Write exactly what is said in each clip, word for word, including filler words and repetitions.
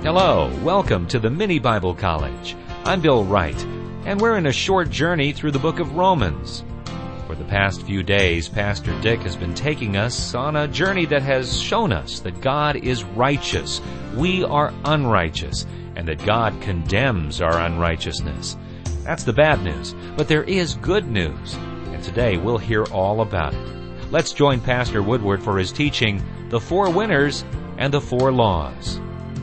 Hello, welcome to the Mini Bible College. I'm Bill Wright, and we're in a short journey through the book of Romans. For the past few days, Pastor Dick has been taking us on a journey that has shown us that God is righteous, we are unrighteous, and that God condemns our unrighteousness. That's the bad news, but there is good news, and today we'll hear all about it. Let's join Pastor Woodward for his teaching, The Four Winners and the Four Laws.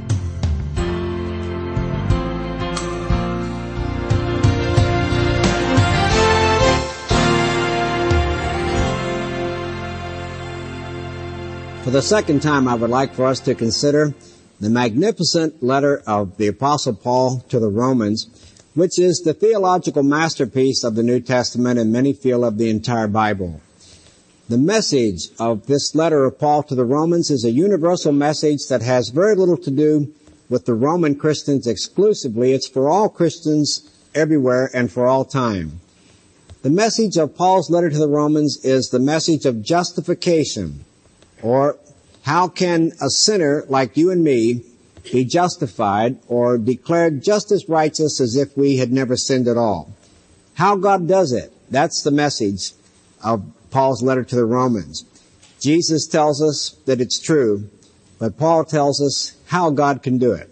For the second time, I would like for us to consider the magnificent letter of the Apostle Paul to the Romans, which is the theological masterpiece of the New Testament and many feel of the entire Bible. The message of this letter of Paul to the Romans is a universal message that has very little to do with the Roman Christians exclusively. It's for all Christians everywhere and for all time. The message of Paul's letter to the Romans is the message of justification, or how can a sinner like you and me be justified or declared just as righteous as if we had never sinned at all? How God does it. That's the message of Paul's letter to the Romans. Jesus tells us that it's true, but Paul tells us how God can do it.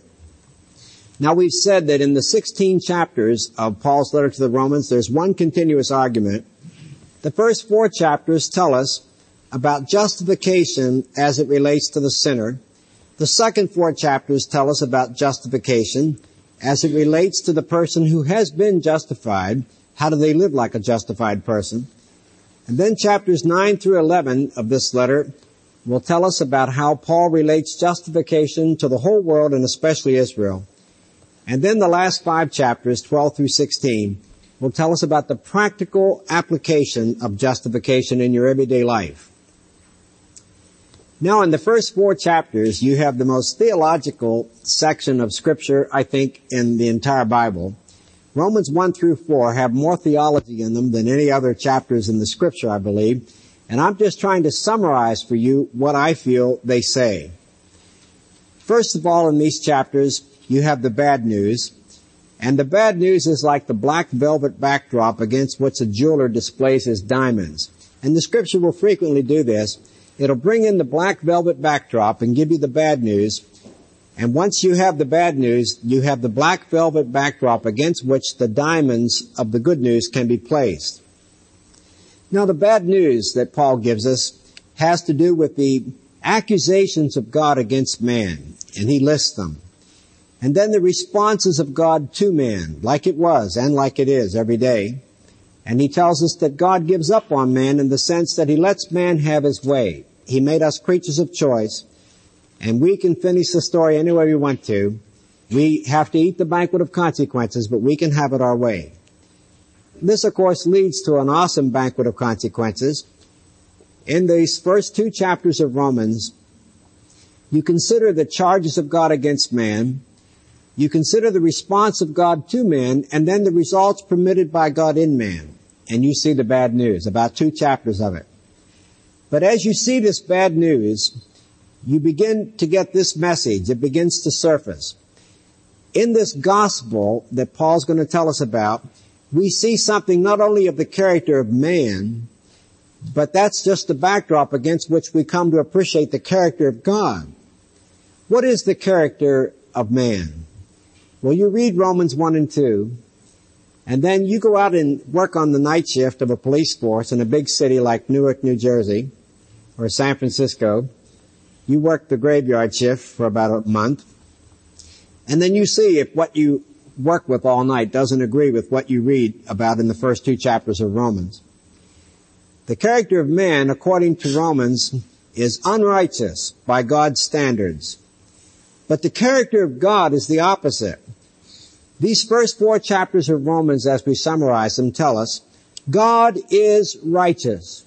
Now, we've said that in the sixteen chapters of Paul's letter to the Romans, there's one continuous argument. The first four chapters tell us about justification as it relates to the sinner. The second four chapters tell us about justification as it relates to the person who has been justified. How do they live like a justified person? And then chapters nine through eleven of this letter will tell us about how Paul relates justification to the whole world and especially Israel. And then the last five chapters, twelve through sixteen, will tell us about the practical application of justification in your everyday life. Now, in the first four chapters, you have the most theological section of Scripture, I think, in the entire Bible. Romans one through four have more theology in them than any other chapters in the Scripture, I believe. And I'm just trying to summarize for you what I feel they say. First of all, in these chapters, you have the bad news. And the bad news is like the black velvet backdrop against which a jeweler displays his diamonds. And the Scripture will frequently do this. It'll bring in the black velvet backdrop and give you the bad news. And once you have the bad news, you have the black velvet backdrop against which the diamonds of the good news can be placed. Now, the bad news that Paul gives us has to do with the accusations of God against man, and he lists them. And then the responses of God to man, like it was and like it is every day. And he tells us that God gives up on man in the sense that he lets man have his way. He made us creatures of choice, and we can finish the story any way we want to. We have to eat the banquet of consequences, but we can have it our way. This, of course, leads to an awesome banquet of consequences. In these first two chapters of Romans, you consider the charges of God against man, you consider the response of God to man, and then the results permitted by God in man. And you see the bad news, about two chapters of it. But as you see this bad news, you begin to get this message. It begins to surface. In this gospel that Paul's going to tell us about, we see something not only of the character of man, but that's just the backdrop against which we come to appreciate the character of God. What is the character of man? Well, you read Romans one and two, and then you go out and work on the night shift of a police force in a big city like Newark, New Jersey, or San Francisco. You work the graveyard shift for about a month, and then you see if what you work with all night doesn't agree with what you read about in the first two chapters of Romans. The character of man, according to Romans, is unrighteous by God's standards. But the character of God is the opposite. These first four chapters of Romans, as we summarize them, tell us God is righteous.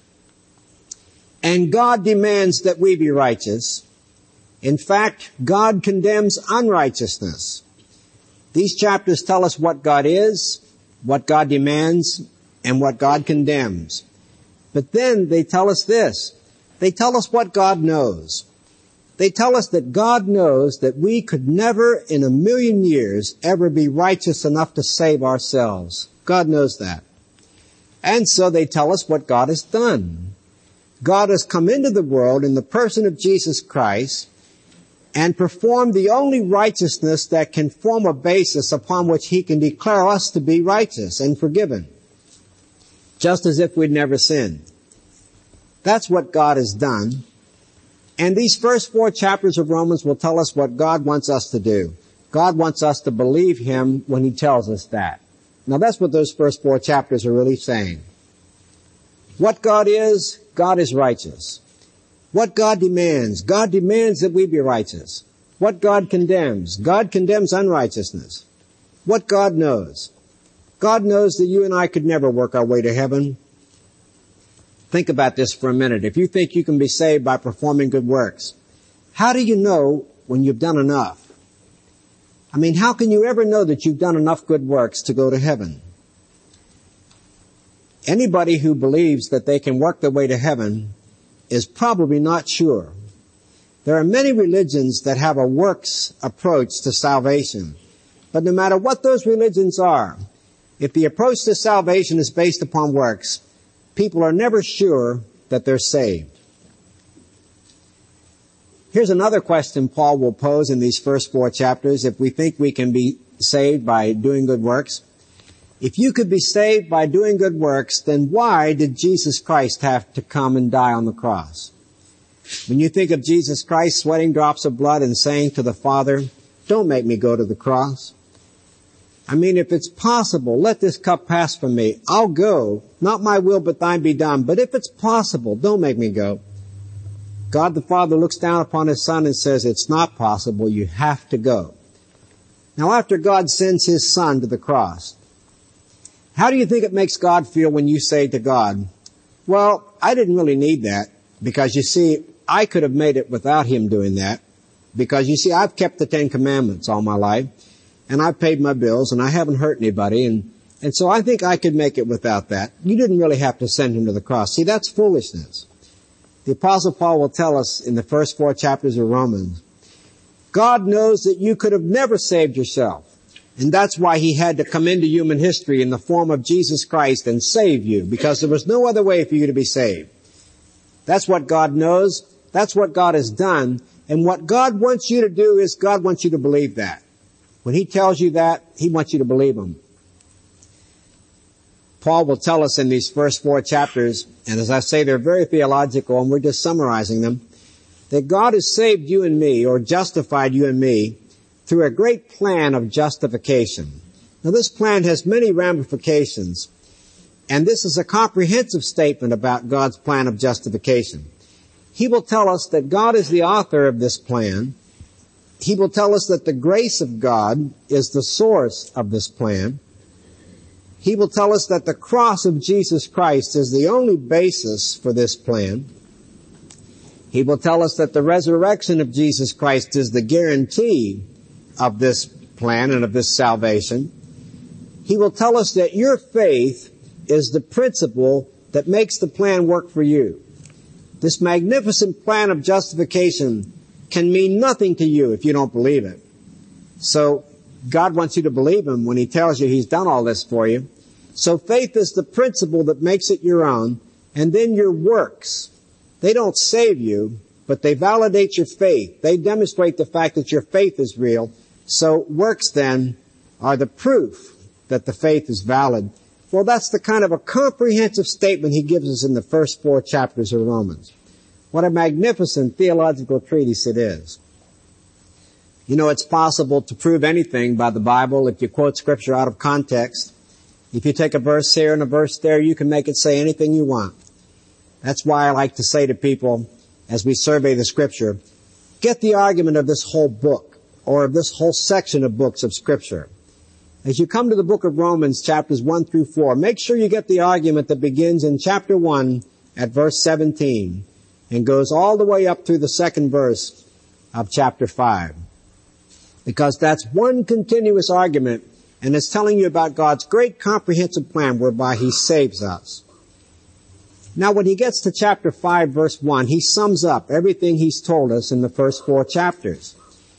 And God demands that we be righteous. In fact, God condemns unrighteousness. These chapters tell us what God is, what God demands, and what God condemns. But then they tell us this. They tell us what God knows. They tell us that God knows that we could never in a million years ever be righteous enough to save ourselves. God knows that. And so they tell us what God has done. God has come into the world in the person of Jesus Christ and performed the only righteousness that can form a basis upon which He can declare us to be righteous and forgiven, just as if we'd never sinned. That's what God has done. And these first four chapters of Romans will tell us what God wants us to do. God wants us to believe Him when He tells us that. Now that's what those first four chapters are really saying. What God is, God is righteous. What God demands, God demands that we be righteous. What God condemns, God condemns unrighteousness. What God knows, God knows that you and I could never work our way to heaven. Think about this for a minute. If you think you can be saved by performing good works, how do you know when you've done enough? I mean, how can you ever know that you've done enough good works to go to heaven? Anybody who believes that they can work their way to heaven is probably not sure. There are many religions that have a works approach to salvation. But no matter what those religions are, if the approach to salvation is based upon works, people are never sure that they're saved. Here's another question Paul will pose in these first four chapters if we think we can be saved by doing good works. If you could be saved by doing good works, then why did Jesus Christ have to come and die on the cross? When you think of Jesus Christ sweating drops of blood and saying to the Father, "Don't make me go to the cross. I mean, if it's possible, let this cup pass from me. I'll go. Not my will, but thine be done. But if it's possible, don't make me go." God the Father looks down upon His Son and says, "It's not possible. You have to go." Now, after God sends His Son to the cross, how do you think it makes God feel when you say to God, "Well, I didn't really need that, because you see, I could have made it without Him doing that, because you see, I've kept the Ten Commandments all my life, and I've paid my bills, and I haven't hurt anybody, and, and so I think I could make it without that. You didn't really have to send Him to the cross." See, that's foolishness. The Apostle Paul will tell us in the first four chapters of Romans, God knows that you could have never saved yourself. And that's why He had to come into human history in the form of Jesus Christ and save you, because there was no other way for you to be saved. That's what God knows. That's what God has done. And what God wants you to do is God wants you to believe that. When He tells you that, He wants you to believe Him. Paul will tell us in these first four chapters, and as I say, they're very theological, and we're just summarizing them, that God has saved you and me, or justified you and me, through a great plan of justification. Now, this plan has many ramifications, and this is a comprehensive statement about God's plan of justification. He will tell us that God is the author of this plan. He will tell us that the grace of God is the source of this plan. He will tell us that the cross of Jesus Christ is the only basis for this plan. He will tell us that the resurrection of Jesus Christ is the guarantee of this plan and of this salvation. He will tell us that your faith is the principle that makes the plan work for you. This magnificent plan of justification can mean nothing to you if you don't believe it. So God wants you to believe Him when He tells you He's done all this for you. So faith is the principle that makes it your own, and then your works. They don't save you, but they validate your faith. They demonstrate the fact that your faith is real. So works then are the proof that the faith is valid. Well, that's the kind of a comprehensive statement he gives us in the first four chapters of Romans. What a magnificent theological treatise it is. You know, it's possible to prove anything by the Bible if you quote Scripture out of context. If you take a verse here and a verse there, you can make it say anything you want. That's why I like to say to people, as we survey the Scripture, get the argument of this whole book, or of this whole section of books of Scripture. As you come to the book of Romans, chapters one through four, make sure you get the argument that begins in chapter one at verse seventeen and goes all the way up through the second verse of chapter five. Because that's one continuous argument, and it's telling you about God's great comprehensive plan whereby He saves us. Now when he gets to chapter five, verse one, he sums up everything he's told us in the first four chapters.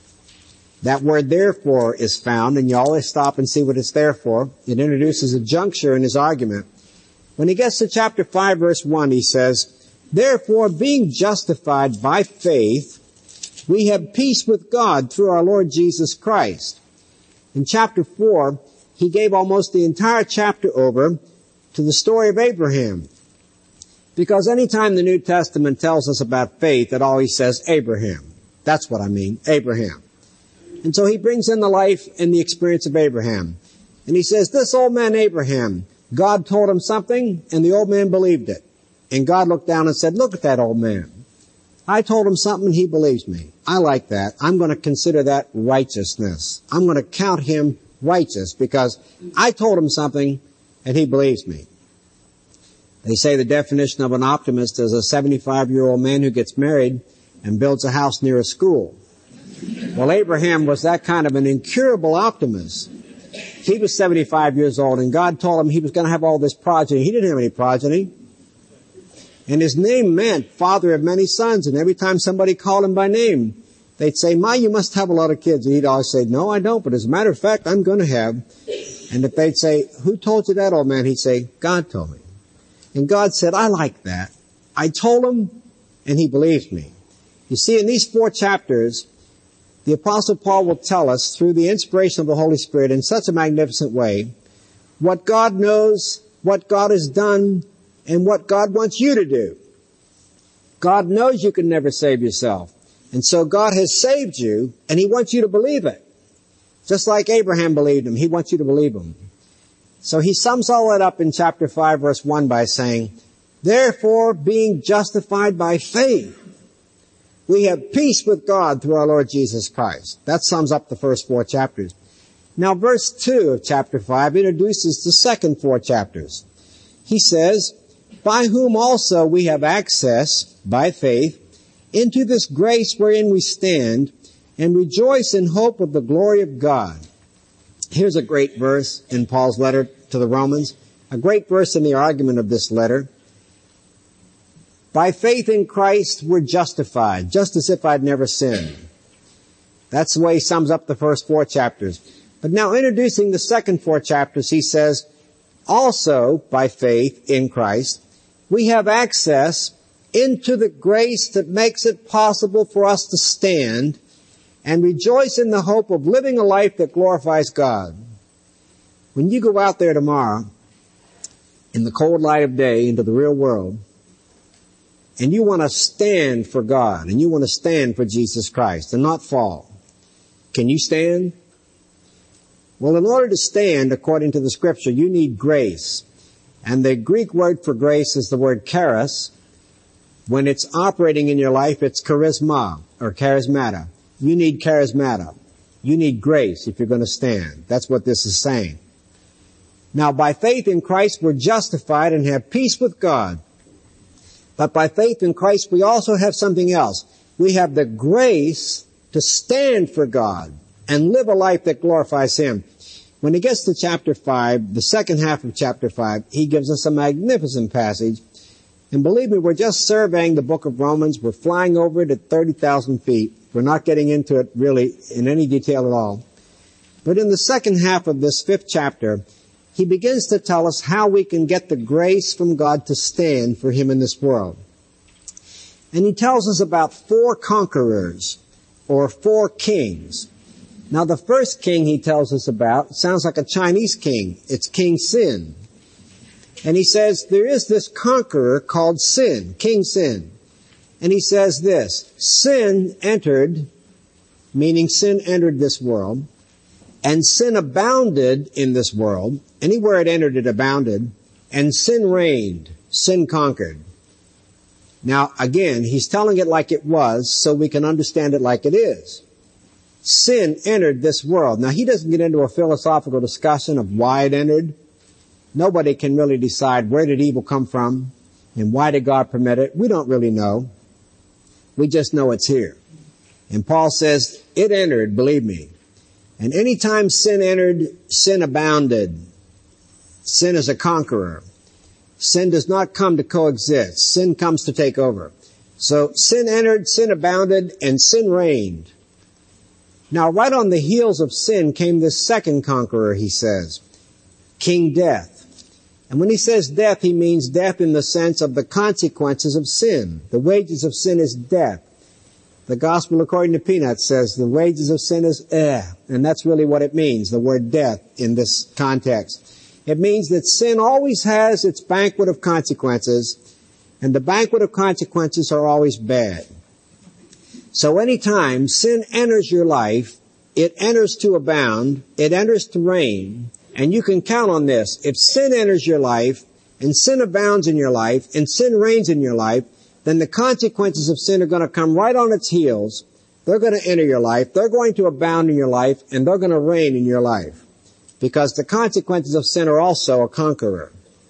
That word therefore is found, and you always stop and see what it's there for. It introduces a juncture in his argument. When he gets to chapter five, verse one, he says, therefore, being justified by faith, we have peace with God through our Lord Jesus Christ. In chapter four, he gave almost the entire chapter over to the story of Abraham. Because anytime the New Testament tells us about faith, it always says Abraham. That's what I mean, Abraham. And so he brings in the life and the experience of Abraham. And he says, this old man Abraham, God told him something, and the old man believed it. And God looked down and said, look at that old man. I told him something, he believes me. I like that. I'm going to consider that righteousness. I'm going to count him righteous because I told him something, and he believes me. They say the definition of an optimist is a seventy-five-year-old man who gets married and builds a house near a school. Well, Abraham was that kind of an incurable optimist. He was seventy-five years old, and God told him he was going to have all this progeny. He didn't have any progeny. And his name meant father of many sons, and every time somebody called him by name, they'd say, Ma, you must have a lot of kids. And he'd always say, no, I don't, but as a matter of fact, I'm going to have. And if they'd say, who told you that, old man? He'd say, God told me. And God said, I like that. I told him, and he believes me. You see, in these four chapters, the Apostle Paul will tell us, through the inspiration of the Holy Spirit in such a magnificent way, what God knows, what God has done, and what God wants you to do. God knows you can never save yourself. And so God has saved you, and He wants you to believe it. Just like Abraham believed Him, He wants you to believe Him. So He sums all that up in chapter five, verse one by saying, therefore, being justified by faith, we have peace with God through our Lord Jesus Christ. That sums up the first four chapters. Now, verse two of chapter five introduces the second four chapters. He says, by whom also we have access, by faith, into this grace wherein we stand, and rejoice in hope of the glory of God. Here's a great verse in Paul's letter to the Romans, a great verse in the argument of this letter. By faith in Christ, we're justified, just as if I'd never sinned. That's the way he sums up the first four chapters. But now introducing the second four chapters, he says, also by faith in Christ, we have access into the grace that makes it possible for us to stand and rejoice in the hope of living a life that glorifies God. When you go out there tomorrow, in the cold light of day, into the real world, and you want to stand for God, and you want to stand for Jesus Christ, and not fall, can you stand? Well, in order to stand, according to the Scripture, you need grace. And the Greek word for grace is the word charis. When it's operating in your life, it's charisma, or charismata. You need charismata. You need grace if you're going to stand. That's what this is saying. Now, by faith in Christ, we're justified and have peace with God. But by faith in Christ, we also have something else. We have the grace to stand for God and live a life that glorifies Him. When he gets to chapter five, the second half of chapter five, he gives us a magnificent passage. And believe me, we're just surveying the book of Romans. We're flying over it at thirty thousand feet. We're not getting into it really in any detail at all. But in the second half of this fifth chapter, he begins to tell us how we can get the grace from God to stand for Him in this world. And he tells us about four conquerors, or four kings. Now, the first king he tells us about sounds like a Chinese king. It's King Sin. And he says, there is this conqueror called Sin, King Sin. And he says this, sin entered, meaning sin entered this world, and sin abounded in this world. Anywhere it entered, it abounded, and sin reigned, sin conquered. Now, again, he's telling it like it was so we can understand it like it is. Sin entered this world. Now, he doesn't get into a philosophical discussion of why it entered. Nobody can really decide where did evil come from and why did God permit it. We don't really know. We just know it's here. And Paul says, it entered, believe me. And any time sin entered, sin abounded. Sin is a conqueror. Sin does not come to coexist. Sin comes to take over. So sin entered, sin abounded, and sin reigned. Now, right on the heels of sin came this second conqueror, he says, King Death. And when he says death, he means death in the sense of the consequences of sin. The wages of sin is death. The Gospel according to Peanuts says the wages of sin is eh, and that's really what it means, the word death in this context. It means that sin always has its banquet of consequences, and the banquet of consequences are always bad. So anytime sin enters your life, it enters to abound, it enters to reign, and you can count on this. If sin enters your life, and sin abounds in your life, and sin reigns in your life, then the consequences of sin are going to come right on its heels. They're going to enter your life, they're going to abound in your life, and they're going to reign in your life. Because the consequences of sin are also a conqueror.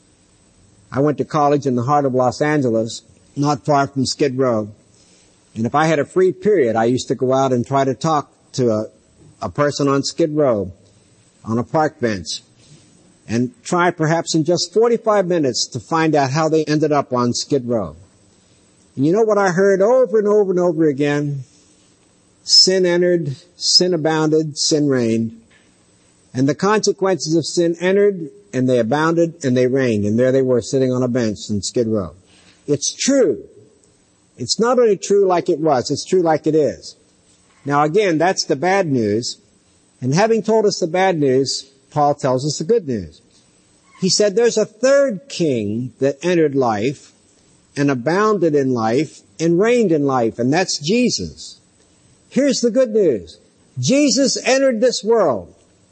I went to college in the heart of Los Angeles, not far from Skid Row. And if I had a free period, I used to go out and try to talk to a, a person on Skid Row on a park bench and try perhaps in just forty-five minutes to find out how they ended up on Skid Row. And you know what I heard over and over and over again? Sin entered, sin abounded, sin reigned. And the consequences of sin entered, and they abounded, and they reigned. And there they were sitting on a bench in Skid Row. It's true. It's not only true like it was, it's true like it is. Now again, that's the bad news. And having told us the bad news, Paul tells us the good news. He said there's a third king that entered life and abounded in life and reigned in life, and that's Jesus. Here's the good news. Jesus entered this world.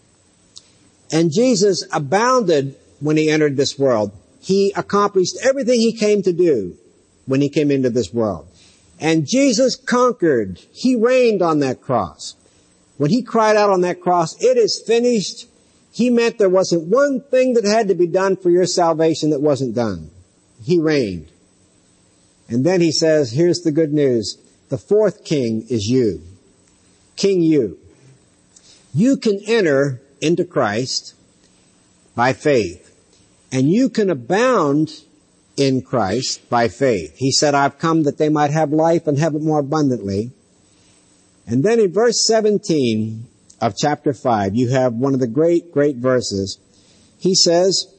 And Jesus abounded when he entered this world. He accomplished everything he came to do when he came into this world. And Jesus conquered. He reigned on that cross. When he cried out on that cross, "It is finished," he meant there wasn't one thing that had to be done for your salvation that wasn't done. He reigned. And then he says, here's the good news. The fourth king is you. King you. You can enter into Christ by faith. And you can abound in Christ by faith. He said, I've come that they might have life and have it more abundantly. And then in verse seventeen of chapter five, you have one of the great, great verses. He says,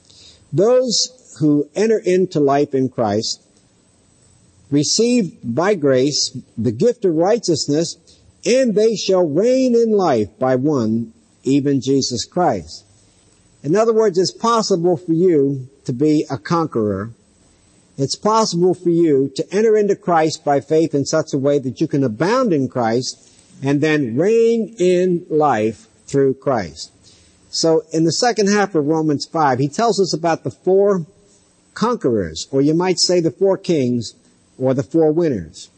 those who enter into life in Christ receive by grace the gift of righteousness, and they shall reign in life by one, even Jesus Christ. In other words, it's possible for you to be a conqueror. It's possible for you to enter into Christ by faith in such a way that you can abound in Christ and then reign in life through Christ. So in the second half of Romans five, he tells us about the four conquerors, or you might say the four kings, or the four winners.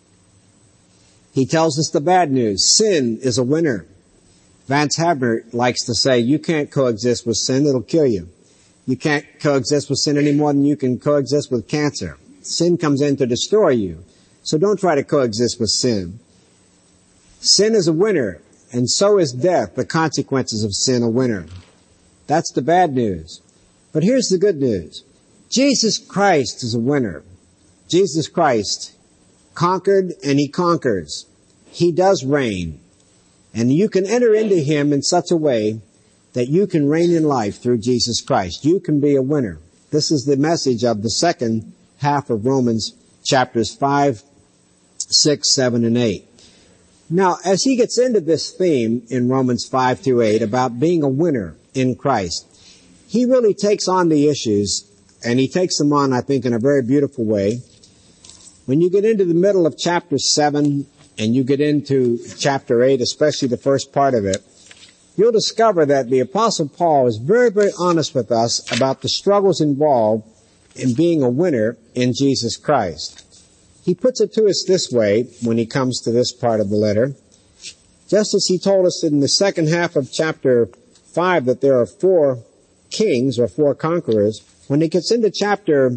He tells us the bad news. Sin is a winner. Vance Havner likes to say, you can't coexist with sin, it'll kill you. You can't coexist with sin any more than you can coexist with cancer. Sin comes in to destroy you. So don't try to coexist with sin. Sin is a winner, and so is death, the consequences of sin, a winner. That's the bad news. But here's the good news. Jesus Christ is a winner. Jesus Christ conquered, and he conquers. He does reign. And you can enter into him in such a way that you can reign in life through Jesus Christ. You can be a winner. This is the message of the second half of Romans chapters five, six, seven, and eight. Now, as he gets into this theme in Romans five through eight about being a winner in Christ, he really takes on the issues, and he takes them on, I think, in a very beautiful way. When you get into the middle of chapter seven and you get into chapter eight, especially the first part of it, you'll discover that the Apostle Paul is very, very honest with us about the struggles involved in being a winner in Jesus Christ. He puts it to us this way when he comes to this part of the letter. Just as he told us in the second half of chapter five that there are four kings or four conquerors, when he gets into chapter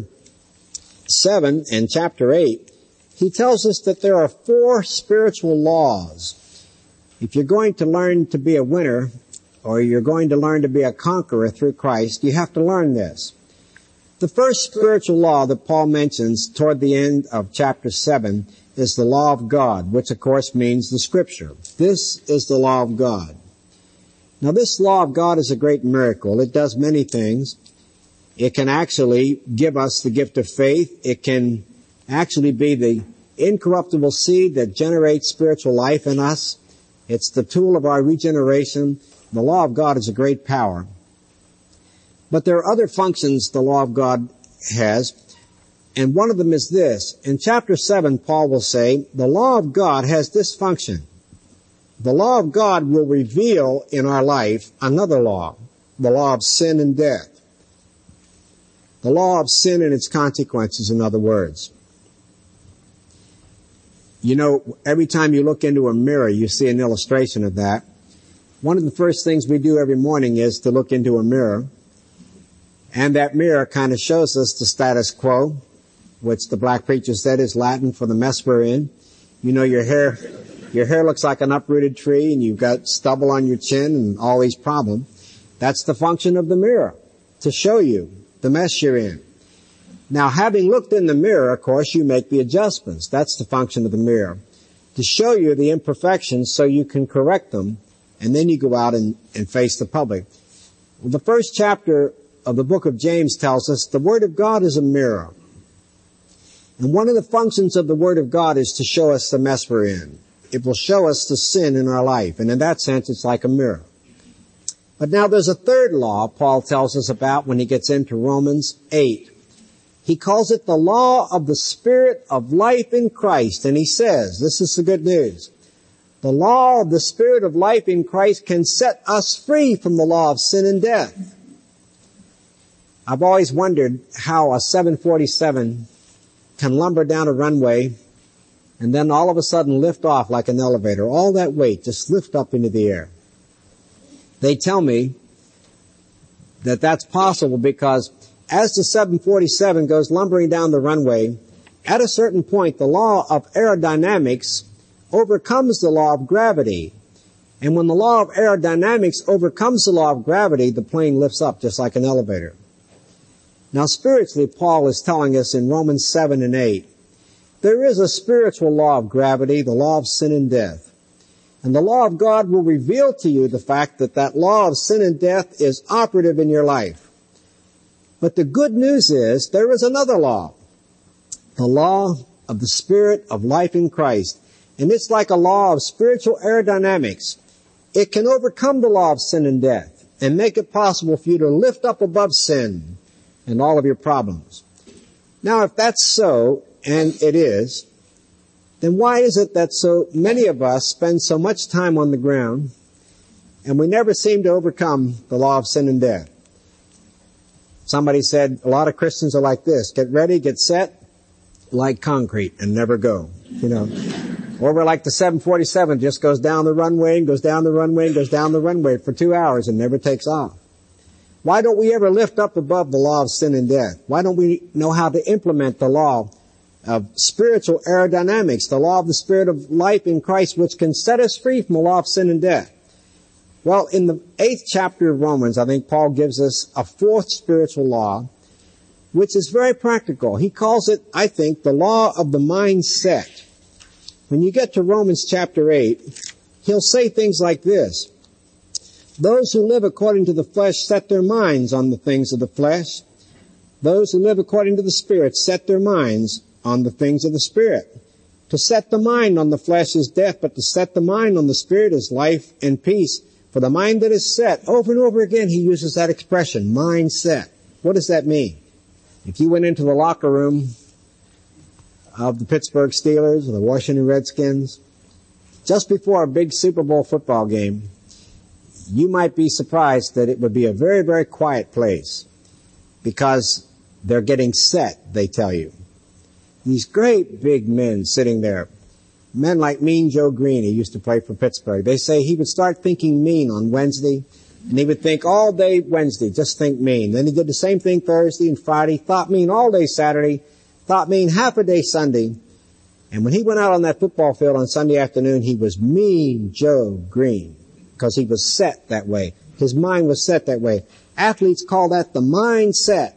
seven and chapter eight, he tells us that there are four spiritual laws. If you're going to learn to be a winner, or you're going to learn to be a conqueror through Christ, you have to learn this. The first spiritual law that Paul mentions toward the end of chapter seven is the law of God, which of course means the Scripture. This is the law of God. Now this law of God is a great miracle. It does many things. It can actually give us the gift of faith. It can actually be the incorruptible seed that generates spiritual life in us. It's the tool of our regeneration. The law of God is a great power. But there are other functions the law of God has, and one of them is this. In chapter seven, Paul will say, the law of God has this function. The law of God will reveal in our life another law, the law of sin and death. The law of sin and its consequences, in other words. You know, every time you look into a mirror, you see an illustration of that. One of the first things we do every morning is to look into a mirror. And that mirror kind of shows us the status quo, which the black preacher said is Latin for the mess we're in. You know, your hair, your hair looks like an uprooted tree, and you've got stubble on your chin and all these problems. That's the function of the mirror, to show you the mess you're in. Now, having looked in the mirror, of course, you make the adjustments. That's the function of the mirror, to show you the imperfections so you can correct them, and then you go out and, and face the public. Well, the first chapter of the book of James tells us the Word of God is a mirror. And one of the functions of the Word of God is to show us the mess we're in. It will show us the sin in our life. And in that sense, it's like a mirror. But now there's a third law Paul tells us about when he gets into Romans eight. He calls it the law of the Spirit of life in Christ. And he says, this is the good news. The law of the Spirit of life in Christ can set us free from the law of sin and death. I've always wondered how a seven forty-seven can lumber down a runway and then all of a sudden lift off like an elevator. All that weight just lift up into the air. They tell me that that's possible because as the seven forty-seven goes lumbering down the runway, at a certain point the law of aerodynamics overcomes the law of gravity. And when the law of aerodynamics overcomes the law of gravity, the plane lifts up just like an elevator. Now spiritually, Paul is telling us in Romans seven and eight, there is a spiritual law of gravity, the law of sin and death. And the law of God will reveal to you the fact that that law of sin and death is operative in your life. But the good news is there is another law, the law of the Spirit of life in Christ. And it's like a law of spiritual aerodynamics. It can overcome the law of sin and death and make it possible for you to lift up above sin and all of your problems. Now, if that's so, and it is, then why is it that so many of us spend so much time on the ground and we never seem to overcome the law of sin and death? Somebody said a lot of Christians are like this. Get ready, get set, like concrete, and never go. You know. Or we're like the seven forty-seven, just goes down the runway and goes down the runway and goes down the runway for two hours and never takes off. Why don't we ever lift up above the law of sin and death? Why don't we know how to implement the law of spiritual aerodynamics, the law of the Spirit of life in Christ, which can set us free from the law of sin and death? Well, in the eighth chapter of Romans, I think Paul gives us a fourth spiritual law, which is very practical. He calls it, I think, the law of the mindset. When you get to Romans chapter eight, he'll say things like this. Those who live according to the flesh set their minds on the things of the flesh. Those who live according to the Spirit set their minds on the things of the Spirit. To set the mind on the flesh is death, but to set the mind on the Spirit is life and peace. For the mind that is set, over and over again he uses that expression, mind set. What does that mean? If you went into the locker room of the Pittsburgh Steelers or the Washington Redskins, just before a big Super Bowl football game, you might be surprised that it would be a very, very quiet place because they're getting set, they tell you. These great big men sitting there, men like Mean Joe Green, he used to play for Pittsburgh. They say he would start thinking mean on Wednesday, and he would think all day Wednesday, just think mean. Then he did the same thing Thursday and Friday, thought mean all day Saturday, thought mean half a day Sunday. And when he went out on that football field on Sunday afternoon, he was Mean Joe Green because he was set that way. His mind was set that way. Athletes call that the mindset.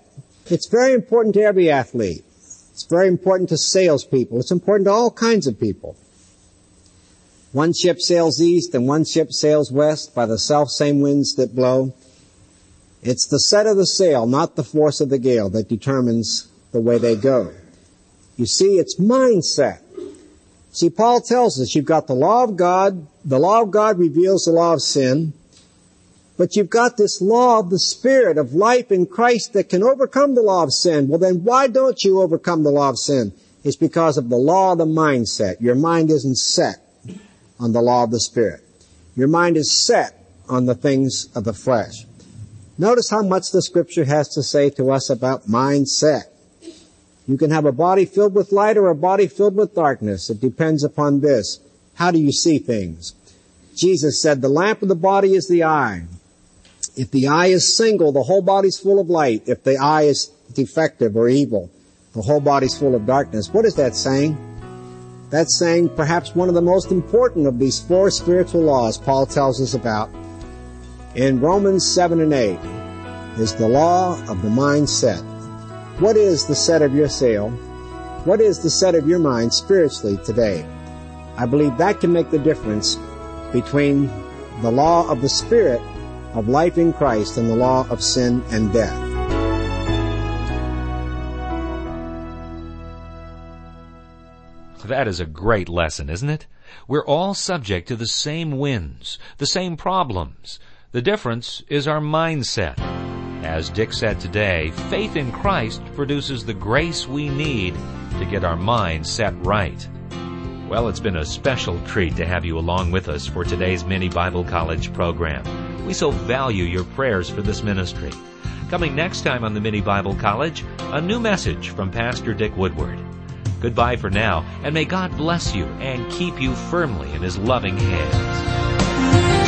It's very important to every athlete. It's very important to salespeople. It's important to all kinds of people. One ship sails east and one ship sails west by the self-same winds that blow. It's the set of the sail, not the force of the gale, that determines the way they go. You see, it's mindset. See, Paul tells us you've got the law of God. The law of God reveals the law of sin. But you've got this law of the Spirit of life in Christ that can overcome the law of sin. Well, then why don't you overcome the law of sin? It's because of the law of the mindset. Your mind isn't set on the law of the Spirit. Your mind is set on the things of the flesh. Notice how much the Scripture has to say to us about mindset. You can have a body filled with light or a body filled with darkness. It depends upon this. How do you see things? Jesus said, the lamp of the body is the eye. If the eye is single, the whole body's full of light. If the eye is defective or evil, the whole body's full of darkness. What is that saying? That's saying perhaps one of the most important of these four spiritual laws Paul tells us about in Romans seven and eight is the law of the mindset. What is the set of your sail? What is the set of your mind spiritually today? I believe that can make the difference between the law of the Spirit of life in Christ and the law of sin and death. That is a great lesson, isn't it? We're all subject to the same winds, the same problems. The difference is our mindset. As Dick said today, faith in Christ produces the grace we need to get our minds set right. Well, it's been a special treat to have you along with us for today's Mini Bible College program. We so value your prayers for this ministry. Coming next time on the Mini Bible College, a new message from Pastor Dick Woodward. Goodbye for now, and may God bless you and keep you firmly in His loving hands.